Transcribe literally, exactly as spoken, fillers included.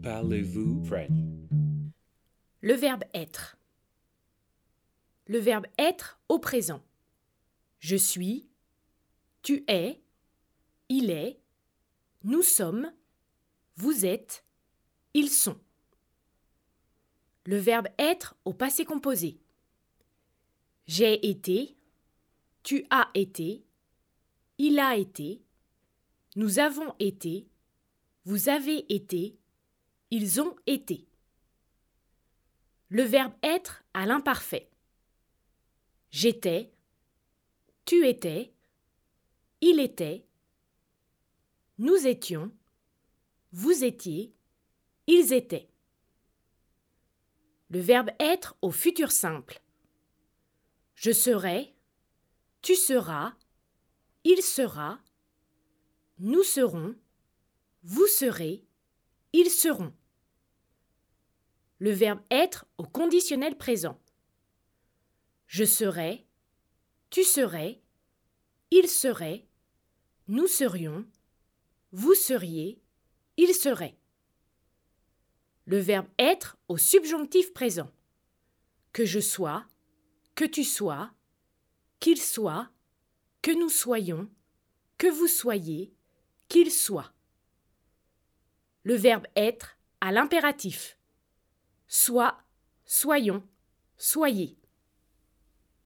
Parlez-vous French? Le verbe être. Le verbe être au présent. Je suis, tu es, il est, nous sommes, vous êtes, ils sont. Le verbe être au passé composé. J'ai été, tu as été, il a été, nous avons été, vous avez été, ils ont été. Le verbe être à l'imparfait. J'étais, tu étais, il était, nous étions, vous étiez, ils étaient. Le verbe être au futur simple. Je serai, tu seras, il sera, nous serons, vous serez, ils seront. Le verbe être au conditionnel présent. Je serai, tu serais, il serait, nous serions, vous seriez, il serait. Le verbe être au subjonctif présent. Que je sois, que tu sois, qu'il soit, que nous soyons, que vous soyez, qu'il soit. Le verbe être à l'impératif. Sois, soyons, soyez.